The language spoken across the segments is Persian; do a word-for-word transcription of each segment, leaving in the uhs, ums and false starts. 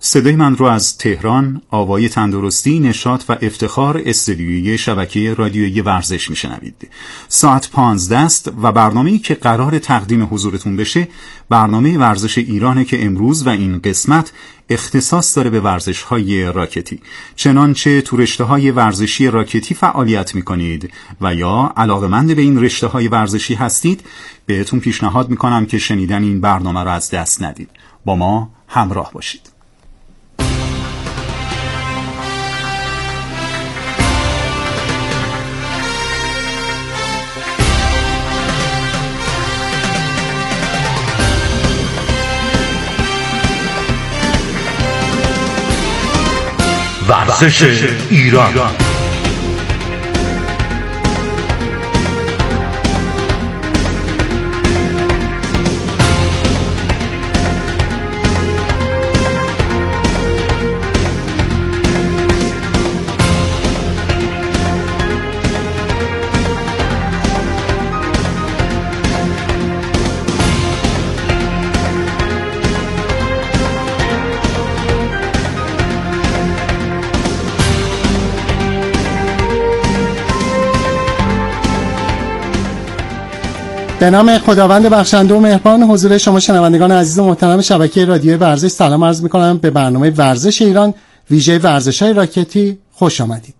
صدای من رو از تهران، آوای تندرستی، نشاط و افتخار استدیوی شبکه رادیویی ورزش میشنوید. ساعت پانزده است و برنامه‌ای که قرار تقدیم حضورتون بشه برنامه ورزش ایرانه که امروز و این قسمت اختصاص داره به ورزش‌های راکتی. چنانچه تو رشته‌های ورزشی راکتی فعالیت می‌کنید و یا علاقه‌مند به این رشته‌های ورزشی هستید، بهتون پیشنهاد می‌کنم که شنیدن این برنامه رو از دست ندید. با ما همراه باشید. ورزش ایران. به نام خداوند بخشنده و مهربان، حضور شما شنوندگان عزیز و محترم شبکه رادیوی ورزش سلام عرض می‌کنم. به برنامه ورزش ایران ویژه ورزش‌های راکتی خوش آمدید.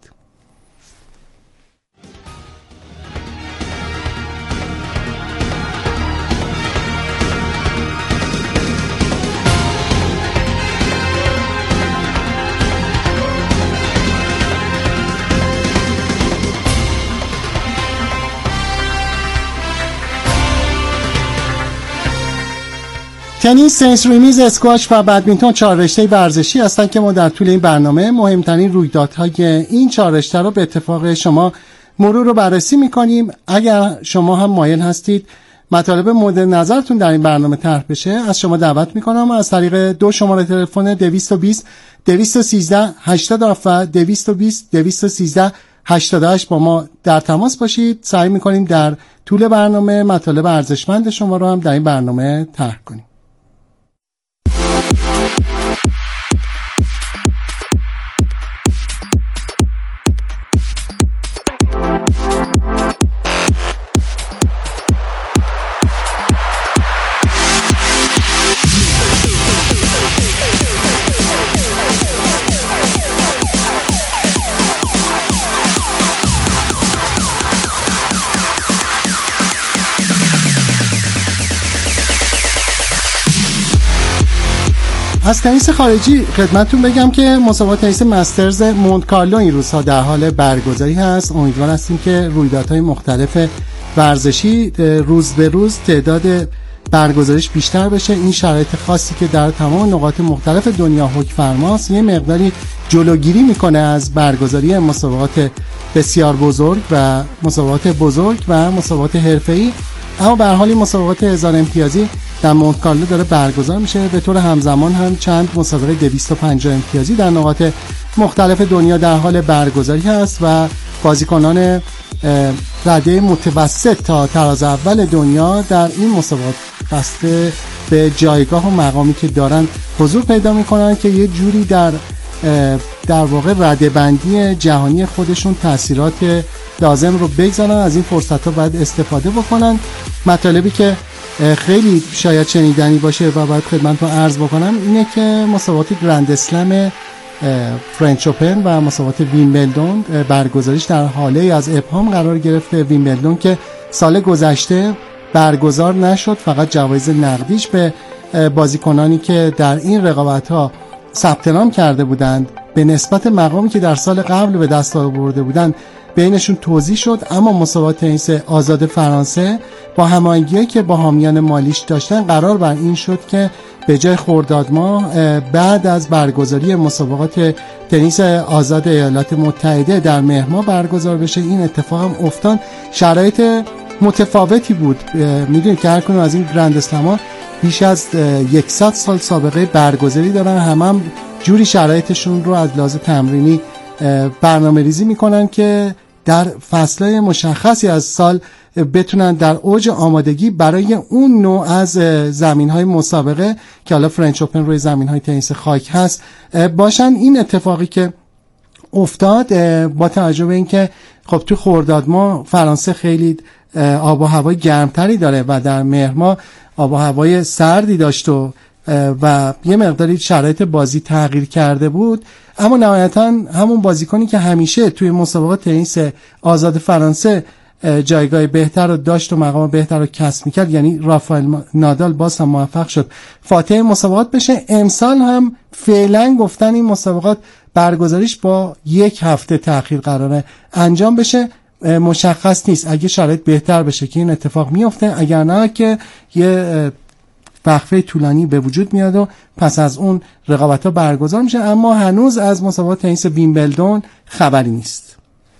تنیس، تنیس ریمیز، اسکواش و بدمینتون چهار رشته ورزشی هستند که ما در طول این برنامه مهمترین رویدادهای این چهار رشته رو به اتفاق شما مرور رو بررسی می‌کنیم. اگر شما هم مایل هستید مطالب مورد نظرتون در این برنامه طرح بشه، از شما دعوت می‌کنم از طریق دو شماره تلفن دویست و بیست دویست و سیزده هشتاد و دویست و بیست دویست و سیزده هشتاد و هشت با ما در تماس باشید. سعی می‌کنیم در طول برنامه مطالب ارزشمند شما رو هم در این برنامه طرح کنیم. از تنیس خارجی خدمتتون بگم که مسابقات تنیس مسترز مونت کارلو این روزها در حال برگزاری هست. امیدوار هستیم که رویدادهای مختلف ورزشی روز به روز تعداد برگزاریش بیشتر بشه. این شرایط خاصی که در تمام نقاط مختلف دنیا حکم فرماست یه مقداری جلوگیری میکنه از برگزاری مسابقات بسیار بزرگ و مسابقات بزرگ و مسابقات حرفه‌ای، اما به هر حال مسابقات هزار امتیازی در مونت کارلو داره برگزار میشه. به طور همزمان هم چند مسابقه دویست و پنجاه امتیازی در نقاط مختلف دنیا در حال برگزاری هست و بازیکنان رده متوسط تا تراز اول دنیا در این مسابقات بسته به جایگاه و مقامی که دارن حضور پیدا میکنن که یه جوری در در واقع رده بندی جهانی خودشون تاثیرات لازم رو بگذارن. از این فرصت ها باید استفاده بکنن. مطالبی که خیلی شاید شنیدنی باشه و باید خدمتتون عرض بکنم اینه که مسابقات گرند اسلم فرنچ اوپن و مسابقات ویمبلدون برگزاریش در حاله از ابهام قرار گرفته. ویمبلدون که سال گذشته برگزار نشد، فقط جوایز نقدیش به بازیکنانی که در این رقابت‌ها ثبت نام کرده بودند به نسبت مقامی که در سال قبل به دست آورده بودند بینشون توزیع شد. اما مسابقات تنیس آزاد فرانسه با هماهنگی که با حامیان مالیش داشتن قرار بر این شد که به جای خرداد ماه بعد از برگزاری مسابقات تنیس آزاد ایالات متحده در مهر ماه برگزار بشه. این اتفاق هم افتاد. شرایط متفاوتی بود. میدونید که هر کدوم از این گرند اسلم‌ها بیش از صد سال سابقه برگزاری دارن. هم هم جوری شرایطشون رو از لحاظ تمرینی برنامه ریزی میکنن که در فصلهای مشخصی از سال بتونن در اوج آمادگی برای اون نوع از زمین‌های مسابقه که حالا فرنچ اوپن روی زمین‌های تنیس خاک هست باشن. این اتفاقی که افتاد با توجه به اینکه خب تو خرداد ماه فرانسه خیلی آب و هوای گرمتری داره و در مهر ماه آب و هوای سردی داشت و و یه مقداری شرایط بازی تغییر کرده بود، اما نهایتا همون بازیکنی که همیشه توی مسابقات تنیس آزاد فرانسه جایگاه بهتر رو داشت و مقام بهتر رو کسب می‌کرد، یعنی رافائل نادال باز هم موفق شد فاتح مسابقات بشه. امسال هم فعلا گفتن این مسابقات برگزاریش با یک هفته تأخیر قراره انجام بشه. مشخص نیست اگه شرایط بهتر بشه که این اتفاق میفته، اگر نه که یه وقفه طولانی به وجود میاد و پس از اون رقابت‌ها برگزار میشه. اما هنوز از مسابقات تنیس ویمبلدون خبری نیست.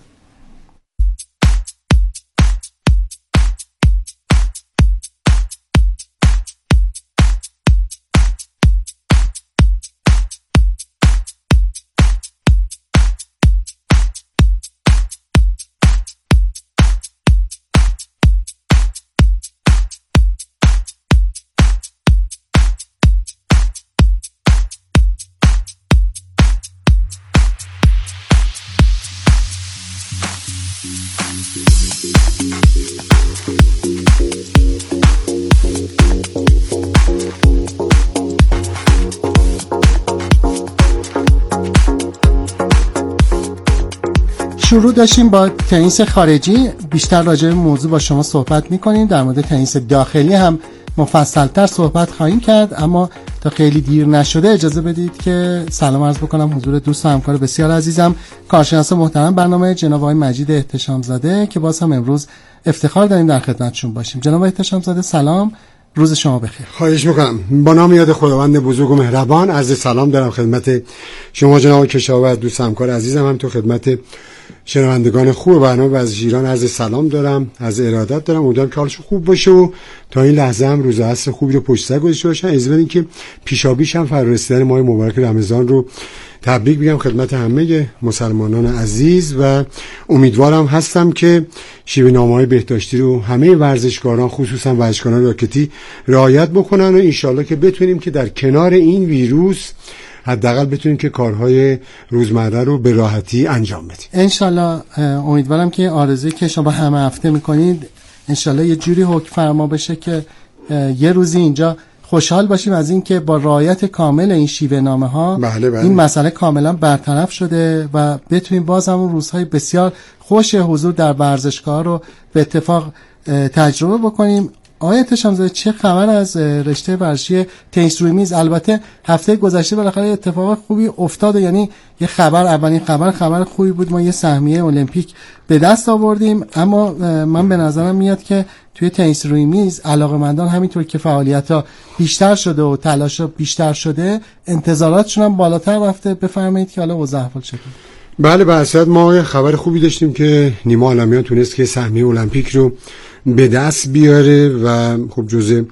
شروع داشتیم با تنیس خارجی، بیشتر راجع به موضوع با شما صحبت می‌کنیم. در مورد تنیس داخلی هم مفصل‌تر صحبت خواهیم کرد، اما تا خیلی دیر نشده اجازه بدید که سلام عرض بکنم حضور دوست و همکار بسیار عزیزم، کارشناس محترم برنامه جناب آقای مجید احتشامزاده که باز هم امروز افتخار داریم در خدمتشون باشیم. جناب احتشامزاده سلام، روز شما بخیر. خواهش میکنم. با نام یاد خداوند بزرگ و مهربان عرض سلام دارم خدمت شما جناب کشاورز، دوست همکار عزیزم، هم تو خدمت شنوندگان خوب برنامه و از ایران عرض سلام دارم، از ارادت دارم. امیدوارم که حالشون خوب باشه و تا این لحظه هم روز عصر خوبی رو پشت سر گذاشته باشن. اجازه بدین که پیشاپیش هم فرارسیدن ماه مبارک رمضان رو تبریک بگم خدمت همه مسلمانان عزیز و امیدوارم هستم که شیوه نامه‌های بهداشتی رو همه ورزشکاران خصوصا ورزشکاران راکتی رعایت بکنن و انشالله که بتونیم که در کنار این ویروس حداقل بتونیم که کارهای روزمره رو به راحتی انجام بدیم. انشالله. امیدوارم که آرزویی که شما همه هفته میکنید انشالله یه جوری حکم فرما بشه که یه روزی اینجا خوشحال باشیم از این که با رعایت کامل این شیوه نامه ها بله بله. این مسئله کاملا برطرف شده و بتونیم باز همون روزهای بسیار خوش حضور در ورزشگاه رو به اتفاق تجربه بکنیم. آقای احتشامزاده چه خبر از رشته ورزشی تنیس روی میز؟ البته هفته گذشته بالاخره اتفاق خوبی افتاد، یعنی یه خبر اولین خبر خبر خوبی بود، ما یه سهمیه المپیک به دست آوردیم. اما من به نظرم میاد که توی تنیس روی میز علاقه‌مندان همینطور که فعالیت‌ها بیشتر شده و تلاش‌ها بیشتر شده انتظاراتشون هم بالاتر رفته. بفرمایید که حالا وضع احوال چطوره؟ بله به اصالت ما خبر خوبی داشتیم که نیما عالمیان تونست که سهمیه المپیک رو به دست بیاره و خب جزء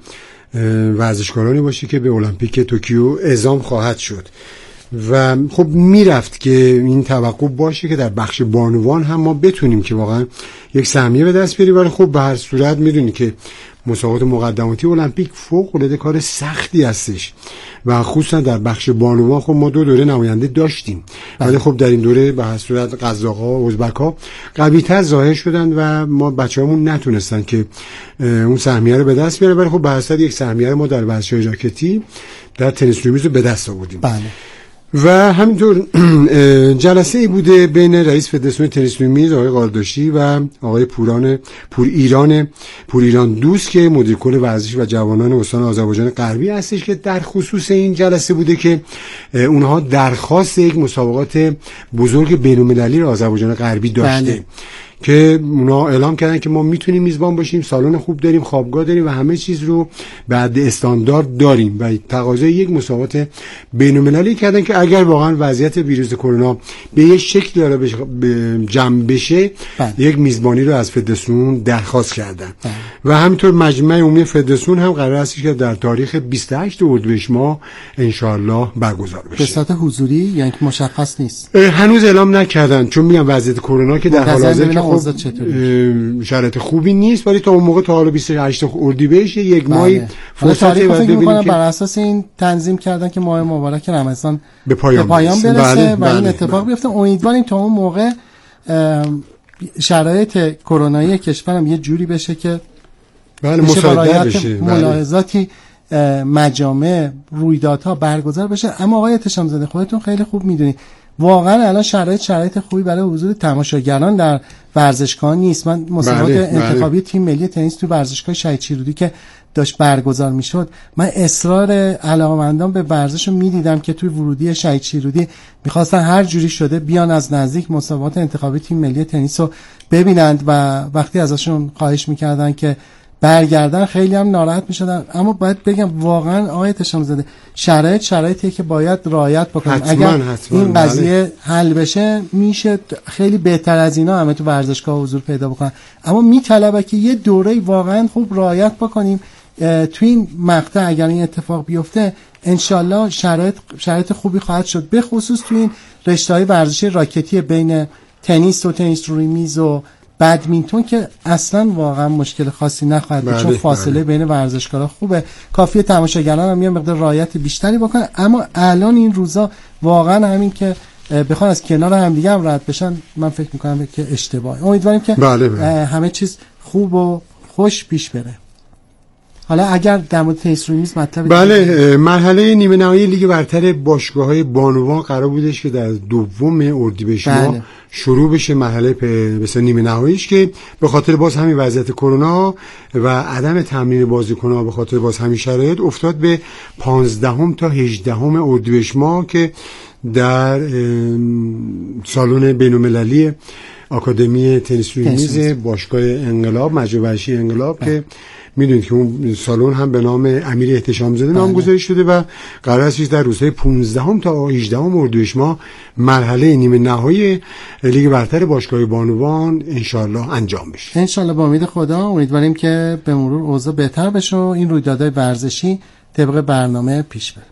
ورزشکارانی باشه که به المپیک توکیو اعزام خواهد شد و خب میرفت که این توقع باشه که در بخش بانوان هم ما بتونیم که واقعا یک سهمیه به دست بیاریم. ولی خب به هر صورت میدونی که مسابقات مقدماتی المپیک فوق العاده کار سختی هستش و خصوصا در بخش بانوان خب ما دو دوره نماینده داشتیم، ولی خب در این دوره به هر صورت قزاق‌ها و ازبک‌ها قوی‌تر ظاهر شدن و ما بچه‌هامون نتونستن که اون سهمیه رو به دست بیارن. ولی خب به هر صورت یک سهمیه رو ما در ورزش راکتی در تنیس روی میز رو به دست آوردیم. بله. و همینطور جلسه ای بوده بین رئیس فدراسیون تنیس روی میز آقای قارداشی و آقای پوران پور ایران پور ایران دوست که مدیر کل ورزش و جوانان استان آذربایجان غربی هستش، که در خصوص این جلسه بوده که اونها درخواست یک مسابقات بزرگ بین‌المللی را آذربایجان غربی داشته. بله. که اونا اعلام کردن که ما میتونیم میزبان باشیم، سالن خوب داریم، خوابگاه داریم و همه چیز رو بعد استاندارد داریم و تقاضای یک مسابقات بین‌المللی کردن که اگر واقعا وضعیت ویروس کرونا به یک شکل داره بش... به جمع بشه بله. یک میزبانی رو از فدراسیون درخواست کردن بله. و همینطور مجمع عمومی فدراسیون هم قرار است که در تاریخ بیست و هشت اردیبهشت ماه ان شاء الله برگزار بشه. به صورت حضوری یعنی مشخص نیست، هنوز اعلام نکردن چون میگم وضعیت کرونا که در حال حاضر اوضاع چطوری؟ شرایط خوبی نیست، ولی تا اون موقع تا حالا بیست و هشتم اردیبهشت یک ماهی فرصتی و ببینیم که بر اساس این تنظیم کردن که ماه مبارک رمضان به پایان, به پایان برسه بله، و بله، این اتفاق بله. بیفته. امیدواریم تا اون موقع شرایط کرونایی کشورم یه جوری بشه که بله مساعدت بشه، ملاحظاتی مجامع رویدادها برگزار بشه. اما آقای احتشامزاده خودتون خیلی خوب میدونید واقعا الان شرایط شرایط خوبی برای حضور تماشاگران در ورزشگاه نیست. من مسابقات بله، انتخابی بله. تیم ملی تنیس تو ورزشگاه شهید شیرودی که داشت برگزار میشد، من اصرار علاقه‌مندان به ورزش رو میدیدم که توی ورودی شهید شیرودی میخواستن هر جوری شده بیان از نزدیک مسابقات انتخابی تیم ملی تنیس رو ببینند و وقتی ازشون خواهش میکردن که برگردن خیلی هم ناراحت میشدن. اما باید بگم واقعا آقای احتشامزاده شرایط شرایطی که باید رعایت بکنیم. حتما، اگر حتما، این قضیه بله. حل بشه میشه خیلی بهتر از اینا همه تو ورزشگاه حضور پیدا بکنن. اما میطلبه که یه دوره واقعا خوب رعایت بکنیم تو این مقطع. اگر این اتفاق بیفته انشالله شرایط شرایط خوبی خواهد شد، به خصوص تو این رشته‌های ورزشی راکتی بین تنیس و تنیس روی میز و بدمینتون که اصلا واقعا مشکل خاصی نخواهد بود، چون فاصله بین ورزشکارا خوبه. کافیه تماشاگران هم یه مقدار رعایت بیشتری بکنن. اما الان این روزا واقعا همین که بخوان از کنار هم دیگه هم رد بشن من فکر میکنم که اشتباهه. امیدواریم که بله بله. همه چیز خوب و خوش پیش بره. حالا اگر در مورد تنیس روی میز مطلب بله، مرحله نیمه نهایی لیگ برتر باشگاه‌های بانوان قرار بودش که در دوم اردیبهشت ماه بله. شروع بشه مرحله مثلا نیمه نهاییش، که به خاطر باز همین وضعیت کرونا و عدم تمرین بازیکن‌ها به خاطر باز همین شرایط افتاد به پانزدهم تا هجدهم اردیبهشت ماه که در سالن بین‌المللی آکادمی تنیس روی میز باشگاه انقلاب مجمع انقلاب که میدونید که اون سالن هم به نام امیر احتشامزاده نامگذاری شده و قرار است در روزهای پانزدهم تا هجدهم اردیبهشت ماه مرحله نیمه نهایی لیگ برتر باشگاه بانوان انشالله انجام بشه. انشالله با امید خدا. امیدواریم که به مرور اوضاع بهتر بشه و این رویدادهای ورزشی طبق برنامه پیش بره.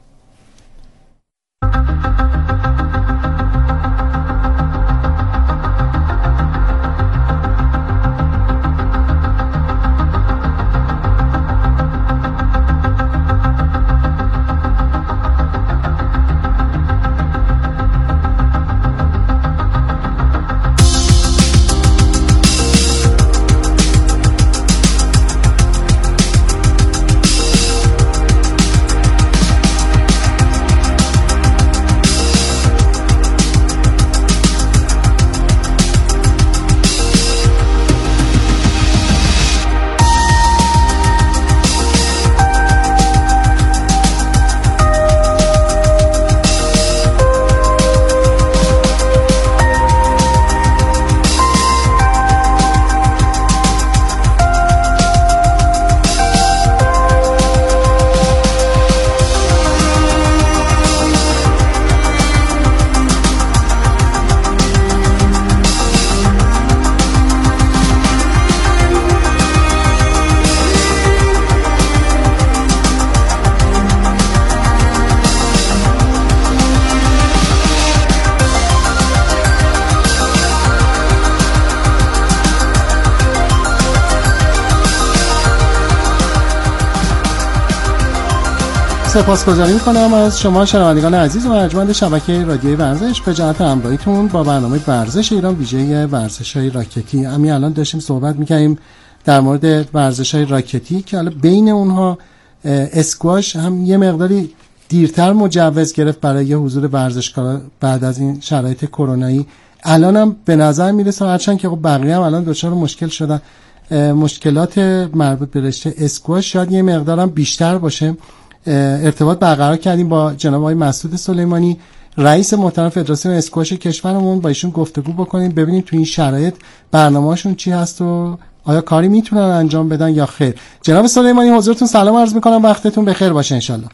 سپاسگزاری میکنم از شما شنوندگان عزیز و ارجمند شبکه رادیویی ورزش به جهت همراهیتون با برنامه ورزش ایران ویژه ورزش‌های راکتی. همین الان داشتیم صحبت می‌کردیم در مورد ورزش‌های راکتی که حالا بین اونها اسکواش هم یه مقداری دیرتر مجوز گرفت برای حضور ورزشکارا بعد از این شرایط کرونایی. الانم به نظر میرسه هرچند که خب بقیه هم الان دچار مشکل شدن، مشکلات مربوط به رشته اسکواش شاید یه مقدارم بیشتر باشه. ارتباط برقرار کردیم با جناب آقای مسعود سلیمانی رئیس محترم فدراسیون اسکواش کشورمون، با ایشون گفتگو بکنیم ببینیم تو این شرایط برنامه‌شون چی هست و آیا کاری میتونن انجام بدن یا خیر. جناب سلیمانی حضورتون سلام عرض میکنم، وقتتون بخیر باشه انشالله.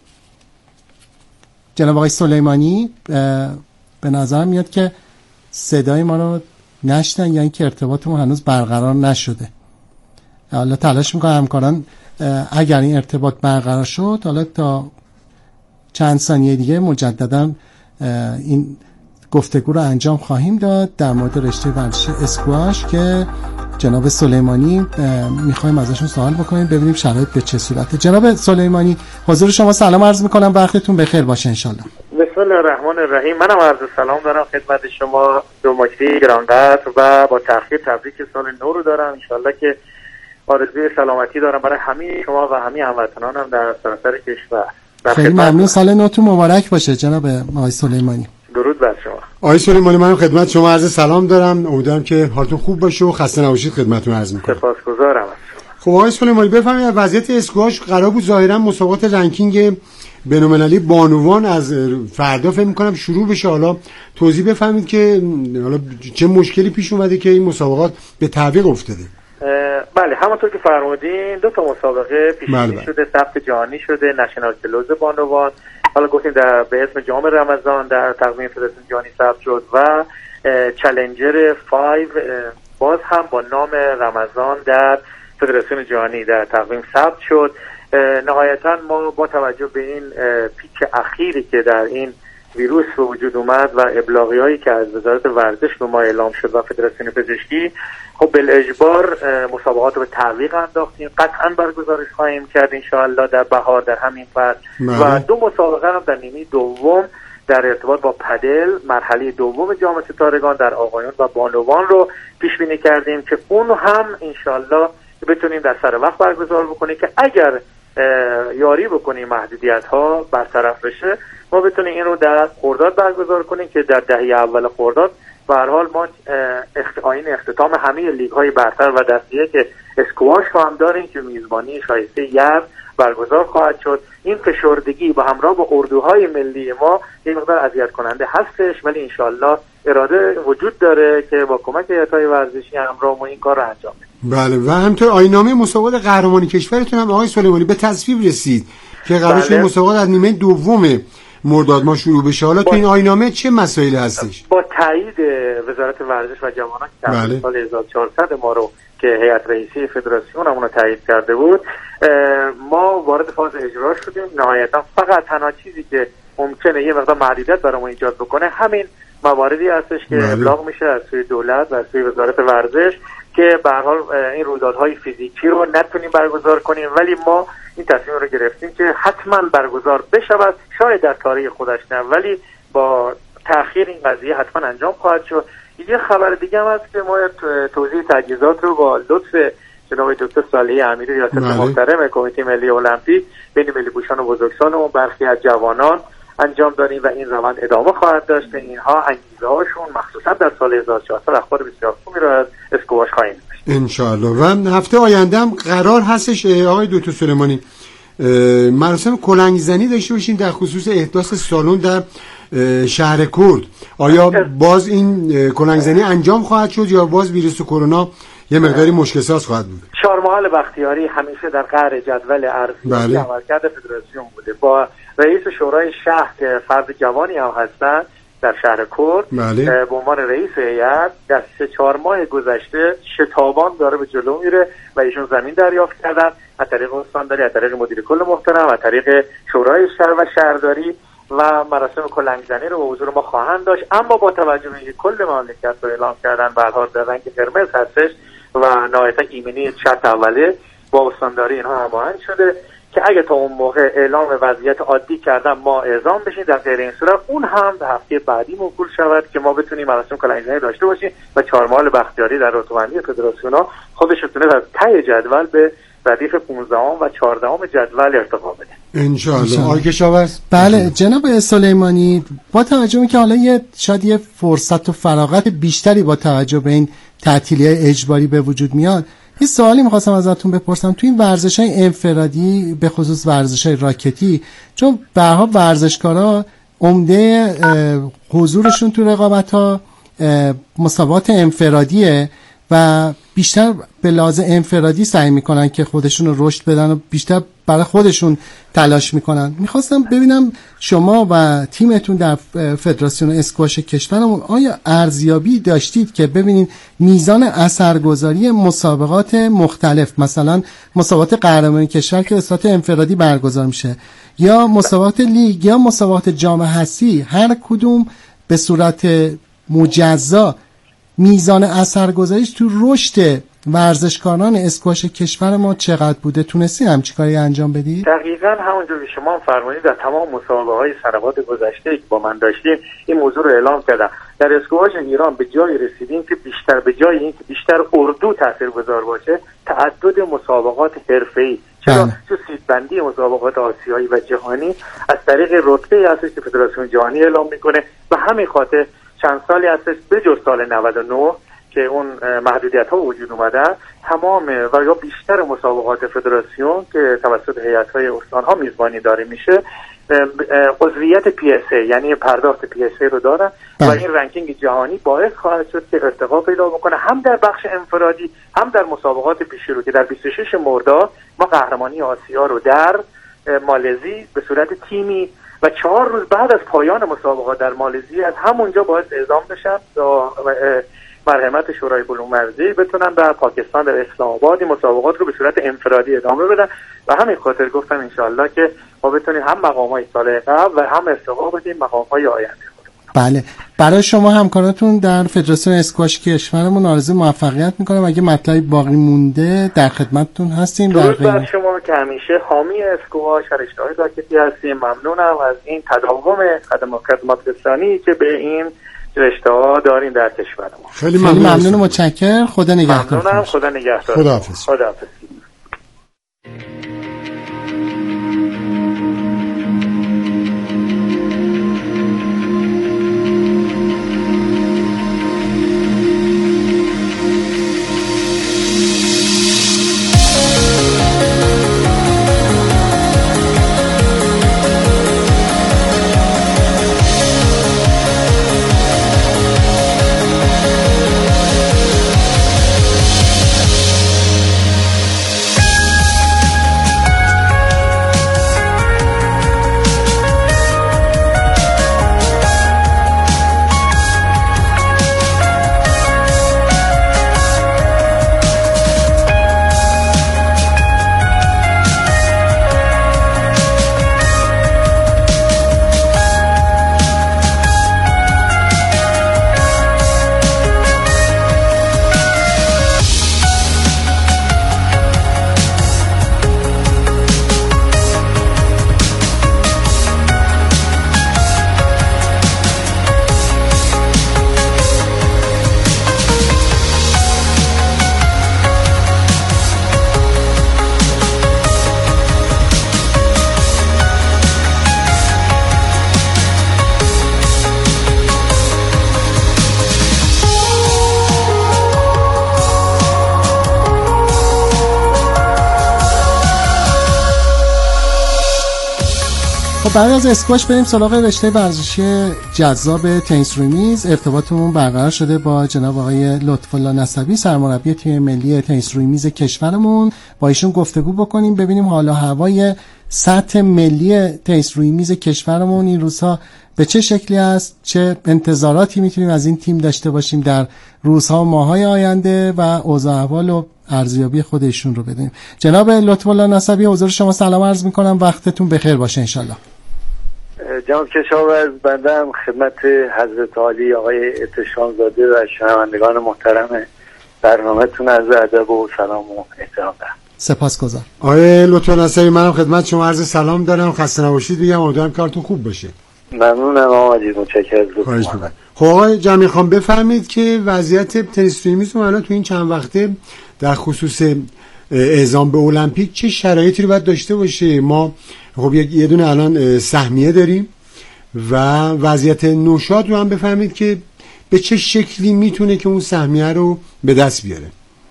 جناب آقای سلیمانی به نظر میاد که صدای ما رو نشنن یا اینکه ارتباطمون هنوز برقرار نشده. حالا تلاش میکنم همکاران اگر این ارتباط برقرار شد حالا تا چند ثانیه دیگه مجددا این گفتگو رو انجام خواهیم داد در مورد رشته ورزش اسکواش که جناب سلیمانی میخوایم ازشون سوال بکنیم ببینیم شرایط به چه صورته. جناب سلیمانی حضور شما سلام عرض میکنم، وقتتون بخیر باشه انشالله. بسم الله الرحمن الرحیم. منم عرض سلام دارم خدمت شما دو مجری گرانقدر و با تأخیر تبریک سال نو رو دارم. انشالله که آرزوی سلامتی دارم برای همه شما و همه هموطنانم در سراسر کشور. خیلی ممنون، سال نوتون مبارک باشه جناب آقای سلیمانی. درود بر شما. آقای سلیمانی منم خدمت شما عرض سلام دارم، امیدوارم که حالتون خوب باشه و خسته نباشید خدمتتون عرض می‌کنم. سپاسگزارم. خب آقای سلیمانی بفرمایید وضعیت اسکواش قرار بود ظاهرا مسابقات رنکینگ بین‌المللی بانوان از فردا فکر می‌کنم شروع بشه، حالا توضیح بفرمایید که حالا چه مشکلی پیش اومده که این مسابقات به تعویق افتاده. بله همونطور که فرمودین دو تا مسابقه پیش بینی شده، ثبت جهانی شده، نشنال کلوز بانوان، حالا گفتیم در به اسم جام رمضان در تقویم فدراسیون جهانی ثبت شد و چالنجر پنج باز هم با نام رمضان در فدراسیون جهانی در تقویم ثبت شد. نهایتا ما با توجه به این پیک اخیری که در این ویروس به وجود اومد و ابلاغی هایی که از وزارت ورزش به ما اعلام شد و فدراسیون پزشکی، خب بالاجبار مسابقات رو به تعویق انداختیم. قطعا برگزارش خواهیم کرد انشاءالله در بهار در همین فصل و دو مسابقه هم در نیمه دوم در ارتباط با پدل مرحله دوم جام ستارگان در آقایان و بانوان رو پیش بینی کردیم که اون هم انشاءالله بتونیم در سر وقت برگزار بکنیم که اگر یاری بکنیم محدودیت ها برطرف بشه ما بتونیم این رو در خرداد برگزار کنیم که در دهه اول خرداد به هر حال ما آیین اختتام همه لیگ های برتر و دسته که اسکواش رو هم داریم که میزبانی شایسته یزد برگزار خواهد شد. این فشردگی با همراه با اردوهای ملی ما این مقدار اذیت کننده هستش، ولی انشالله اراده وجود داره که با کمک هیئت‌های ورزشی همراه ما این کار رو انجام بدیم. بله و همینطور آیین‌نامه مسابقات قهرمانی کشورتون هم آقای سلیمانی به تصویب رسید که قرار شد بله. مسابقات از نیمه دوم مرداد ما شروع بشه. حالا تو این آیین‌نامه چه مسائلی هستش؟ با تایید وزارت ورزش و جوانان که بله. سال هزار و چهارصد ما رو که هیئت رئیسی فدراسیون همون رو تایید کرده بود ما وارد فاز اجرا شدیم. نهایتا فقط تنها چیزی که ممکنه یه مقدار محدودیت برای ما ایجاد بکنه همین مواردی هستش که بله. ابلاغ میشه از سوی دولت و از سوی وزارت ورزش که به هر حال این رویدادهای فیزیکی رو نتونیم برگزار کنیم، ولی ما این تصمیم رو گرفتیم که حتما برگزار بشود، شاید در تاریخ خودش نه ولی با تأخیر این قضیه حتما انجام خواهد شد. یه خبر دیگه هم هست که ما توزیع تجهیزات رو با لطف جناب دکتر صالحی امیری ریاست محترم کمیته ملی المپیک بین ملی پوشان و بزرگسال و برخی از جوانان انجام داریم و این روند ادامه خواهد داشت. اینها انگیزه هاشون مخصوصا در سال هزار و چهارصد اخبار بسیار خوبی رو از اسکواش خواهیم داشت ان شاء الله. و هفته آینده هم قرار هستش آقای دکتر سلیمانی مراسم کلنگزنی داشته باشیم در خصوص احداث سالن در شهر کرد. آیا باز این کلنگزنی انجام خواهد شد یا باز ویروس کرونا یه مقداری مشکل ساز خواهد بود؟ شارمحال بختیاری همیشه در قعر جدول ارزیابی عملکرد فدراسیون بوده. با رئیس شورای شهر که فرد جوانی هم هستن در شهر کرد بله. به عنوان رئیس هیئت در سه چهار ماه گذشته شتابان داره به جلو میره و ایشون زمین دریافت کردن از طریق استانداری، از طریق مدیر کل محترم، از طریق شورای شهر و شهرداری و مراسم کلنگزنی رو به حضور ما خواهند داشت. اما با توجه به اینکه کل مملکت رو اعلام کردن به هر حال در رنگ قرمز هستش و نهایتا ایمنی شرط اوله با استانداری اینها هماهنگ شده که اگه تا اون موقع اعلام وضعیت عادی کردن ما اعزام بشیم، در غیر این صورت اون هم به هفته بعدی موکول شود که ما بتونیم مراسم کلنگزنی داشته باشیم و چهارمحال بختیاری در رتبه‌بندی فدراسیون‌ها خودش تونه از ته جدول به ردیف پانزدهم و چهاردهم جدول ارتقا بده ان شاء الله. آقای کشاورز بله جناب سلیمانی با توجه به که حالا یه شاید یه فرصت و فراغت بیشتری با توجه به این تعطیلی‌های اجباری به وجود میاد، یه سوالی می‌خواستم ازتون بپرسم. تو این ورزش‌های انفرادی به خصوص ورزش‌های راکتی، چون به هر حال ورزشکارا عمده حضورشون تو رقابت‌ها مسابقات انفرادیه و بیشتر به لحاظ انفرادی سعی میکنن که خودشون رو رشد بدن و بیشتر برای خودشون تلاش میکنن. میخواستم ببینم شما و تیمتون در فدراسیون اسکواش کشورمون آیا ارزیابی داشتید که ببینید میزان اثرگذاری مسابقات مختلف، مثلا مسابقات قهرمانی کشور که به صورت انفرادی برگزار میشه یا مسابقات لیگ یا مسابقات جام حذفی، هر کدوم به صورت مجزا میزان اثرگذاریش تو رشد ورزشکاران اسکواش کشور ما چقدر بوده؟ تونستی همچین کاری انجام بدی؟ دقیقاً همونجور که شما فرمودید در تمام مسابقه‌های سنوات گذشته که با من داشتیم این موضوع رو اعلام کردم. در اسکواش ایران به جای رسیدیم که بیشتر به جای این که بیشتر اردو تاثیرگذار باشه، تعدد مسابقات حرفه‌ای چرا تو سیدبندی مسابقات آسیایی و جهانی از طریق رتبه هستش که فدراسیون جهانی اعلام میکنه و همین خاطر چند سالی هستش به جز سال نود و نه که اون محدودیت ها وجود اومدن، تمام و یا بیشتر مسابقات فدراسیون که توسط هیئت های استان ها میزبانی داره میشه عضویت پی اس ای یعنی پرداخت پی اس ای رو دارن و این رنکینگ جهانی باعث خواهد شد که ارتقا پیدا بکنه هم در بخش انفرادی هم در مسابقات پیشی رو که در بیست و شش مرداد ما قهرمانی آسیا رو در مالزی به صورت تیمی و چهار روز بعد از پایان مسابقات در مالزی از همونجا باعث اعزام بشن تا مرحمت شورای بلومرزی بتونن در پاکستان در اسلام آباد مسابقات رو به صورت انفرادی ادامه بدن و همین خاطر گفتم انشالله که ما بتونیم هم مقام‌های سال قبل و هم ارتقا بدیم مقام‌های آینده. بله، برای شما همکاراتون در فدراسیون اسکواش کشورمون آرزوی موفقیت میکنم. اگه مطلبی باقی مونده در خدمتتون هستیم. درود بر شما که همیشه حامی اسکواش رشته‌های راکتی هستیم. ممنونم از این تداوم خدمات رسانی که به این رشته‌ها داریم در کشورمون. خیلی ممنون, ممنون و متشکرم. خدا نگهدار. ممنونم. خدا نگهدار. خداحافظ. خداحافظ. بعد از اسکواش بریم سراغ رشته ورزشی جذاب تنیس روی میز. ارتباطمون برقرار شده با جناب آقای لطف‌الله نسبی، سرمربی تیم ملی تنیس روی میز کشورمون. با ایشون گفتگو بکنیم ببینیم حال و هوای سطح ملی تنیس روی میز کشورمون این روزها به چه شکلی است، چه انتظاراتی میتونیم از این تیم داشته باشیم در روزها و ماه‌های آینده و اوضاع احوال و ارزیابی خودشون رو بدیم. جناب لطف‌الله نسبی، حضور شما سلام عرض می‌کنم، وقتتون بخیر باشه انشالله. جناب کشاورز، بنده هم خدمت حضرت عالی آقای احتشام زاده و شنوندگان محترم برنامه‌تون عرض ادب و سلام و احترام دارم. سپاسگزارم. آقای لطف‌الله نسبی، منم خدمت شما عرض سلام دارم. خسته نباشید میگم، امیدوارم کارتون خوب باشه. ممنونم آقا عزیز، متشکرم. خب آقای جمیل خان، بفرمایید که وضعیت تنیس روی میز الان تو این چند وقته در خصوص اعزام به المپیک چه شرایطی رو باید داشته باشه؟ ما خب یه دونه الان سهمیه داریم و وضعیت نوشاد رو هم بفهمید که به چه شکلی میتونه که اون سهمیه رو به دست بیاره.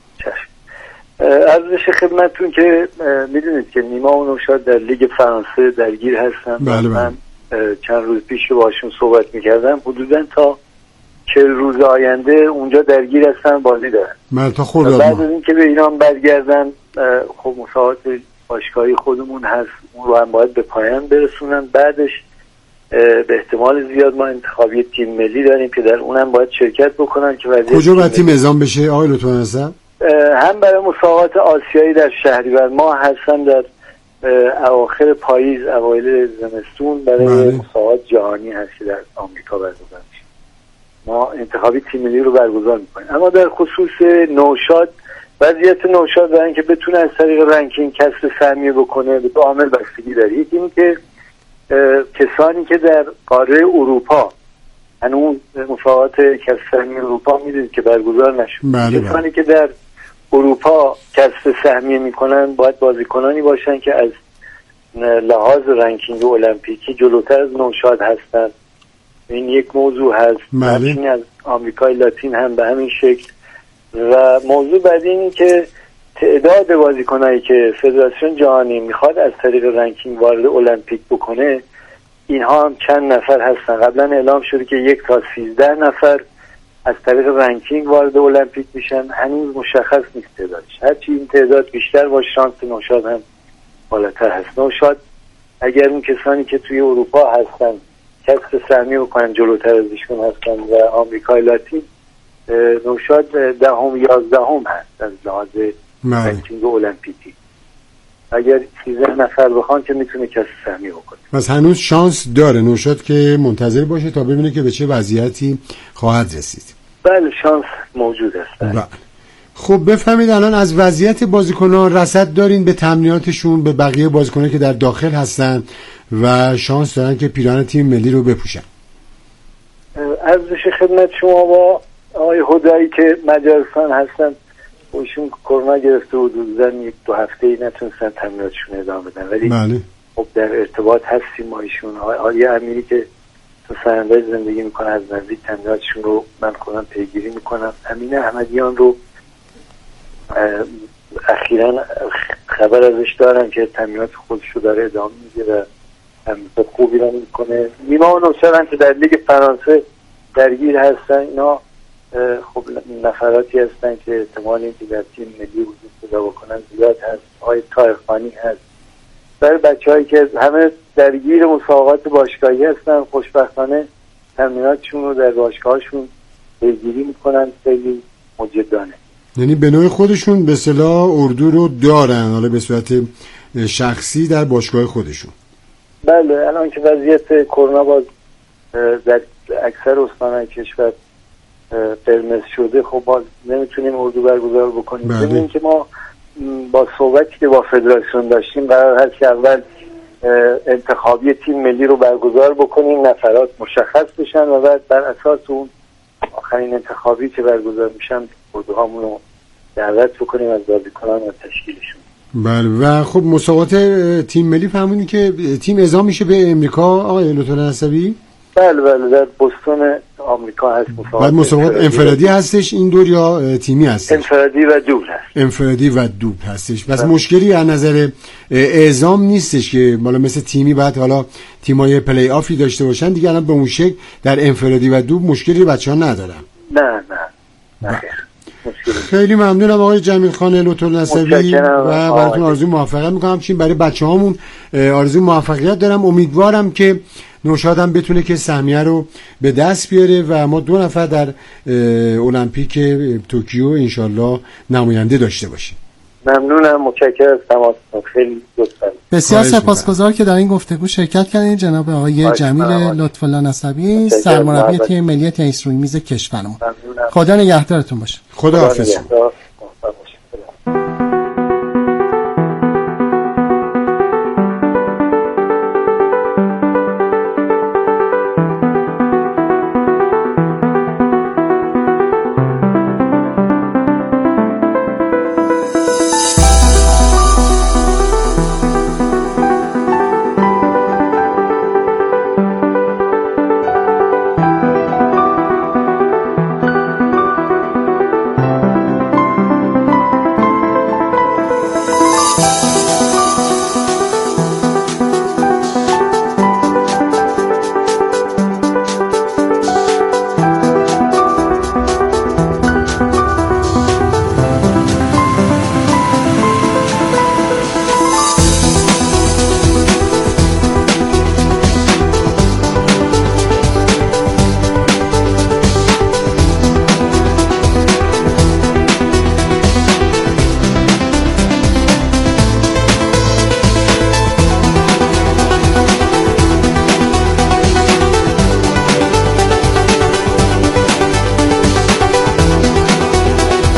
عرض بشه خدمتتون که میدونید که نیما و نوشاد در لیگ فرانسه درگیر هستن. بله من چند روز پیش رو باشون صحبت میکردم، حدودا تا چهل روز آینده اونجا درگیر هستن، بازی دارن. من تا خود بعد از این که به ایران برگردن خب مسابقات باشگاهی خودمون هست، اون رو هم باید به پایان برسونن. بعدش به احتمال زیاد ما انتخابی تیم ملی داریم که در اونم باید شرکت بکنن که وضعیت کجا باید تیم اعزام بشه آقای لطفا هستن؟ هم برای مسابقات آسیایی در شهریور ماه هستن، در اواخر پاییز اوایل زمستون برای مسابقات جهانی هست که در آمریکا برگزار میشه. ما انتخابی تیم ملی رو برگزار میکنیم. اما در خصوص نوشاد، وضعیت نوشاد برای اینکه بتونه از طریق رنکینگ کسب سهمیه بکنه به دو عامل بستگی داره. یکی این که کسانی که در قاره اروپا هنوز مسابقات کسب سهمیه اروپا میدونید که برگزار نشد، بله کسانی بله. که در اروپا کسب سهمیه میکنن باید بازیکنانی باشن که از لحاظ رنکینگ المپیکی جلوتر از نوشاد هستن. این یک موضوع هست. بله. از آمریکای لاتین هم به همین شکل. و موضوع بعدی اینه که تعداد بازیکنایی که فدراسیون جهانی میخواد از طریق رنکینگ وارد المپیک بکنه، اینها هم چند نفر هستن. قبلا اعلام شده که یک تا سیزده نفر از طریق رنکینگ وارد المپیک میشن. هنوز مشخص نیست تعدادش. هرچی این تعداد بیشتر باشه شانس نوشاد هم بالاتر هست. نوشاد اگر اون کسانی که توی اروپا هستن کسب سهمیه بکنن جلوتر از ایشون هستن و آمریکای لاتین، نوشاد دهم یازدهم هست از لحاظ رنکینگ المپیکی. اگر سیزده نفر بخوان که میتونه کسب سهمیه بکنه. پس هنوز شانس داره نوشاد که منتظر باشه تا ببینه که به چه وضعیتی خواهد رسید. بله شانس موجود است. بله. خب بفهمید الان از وضعیت بازیکنان رصد دارین به تمریناتشون، به بقیه بازیکنان که در داخل هستن و شانس دارن که پیراهن تیم ملی رو بپوشن؟ عرض بشه خدمت شما با آقای هدایی که مجارستان هستن، ایشون کرونا گرفته و دوزن یک دو هفته ای نتونستن تمریناتشون ادامه بدن، ولی بله. خب در ارتباط هستیم ما ایشون. آقای امیری که تو سرنداج زندگی میکنه از نزدیک تمریناتشون رو من خودم پیگیری میکنم. امین احمدیان رو اخیراً خبر ازش دارم که تمرینات خودش رو داره ادامه میده و تمرینات خوبی رو میکنه. نیما و نوشرن که در لیگ فرانسه درگیر هستن، اینا خب نفراتی هستن که احتمال اینکه در تیم ملی وجود پیدا بکنن زیاد هست. آقای طاهرخانی هست. برای بچه‌هایی که همه درگیر مسابقات باشگاهی هستن، خوشبختانه تمریناتشون رو در باشگاهشون پیگیری میکنن خیلی مجدانه. یعنی به نوع خودشون به اصطلاح اردو رو دارن، حالا به صورت شخصی در باشگاه خودشون. بله الان که وضعیت کرونا باز در اکثر استان‌های کشور قرمز شده، خب باز نمیتونیم اردو برگزار بکنیم. ببینیم که ما با صحبتی که با فدراسیون داشتیم قرار هست که اول انتخابی تیم ملی رو برگزار بکنیم، نفرات مشخص بشن و بعد بر اساس اون آخرین انتخابی که برگزار میشن اردوهامون رو دعوت بکنیم از بازیکنان و تشکیلشون. بله. و خب مسابقات تیم ملی فهمونی که تیم اعزام میشه به امریکا آقای لطفی نصبی؟ بله بله در بوستون آمریکا هست مسابقات. بعد مسابقات انفرادی هستش این دور یا تیمی هستش؟ انفرادی و دوبل هست. انفرادی و دوبل هستش. بس مشکلی از نظر اعزام نیستش که بالا مثل تیمی بعد حالا تیمای پلی آفی داشته باشن دیگه، الان به اون شکل در انفرادی و دوبل مشکلی بچه‌ها ندارن. نه نه نه خیر. خیلی ممنونم آقای جمیل خان لطفی نصبی و براتون آرزوی موفقیت میکنم. چین برای بچه‌هامون آرزوی موفقیت دارم. امیدوارم که نوشاد هم بتونه که سهمیه رو به دست بیاره و ما دو نفر در المپیک توکیو انشالله نماینده داشته باشیم. ممنونم، متشکرم از تماستون، خیلی لطفا. بسیار سپاسگزار که در این گفتگو شرکت کردین جناب آقای جمیل لطفی نصبی، سرمربی تیم ملی تنیس روی میز کشورمون. خدا نگهدارتون باشه. خدا حافظ.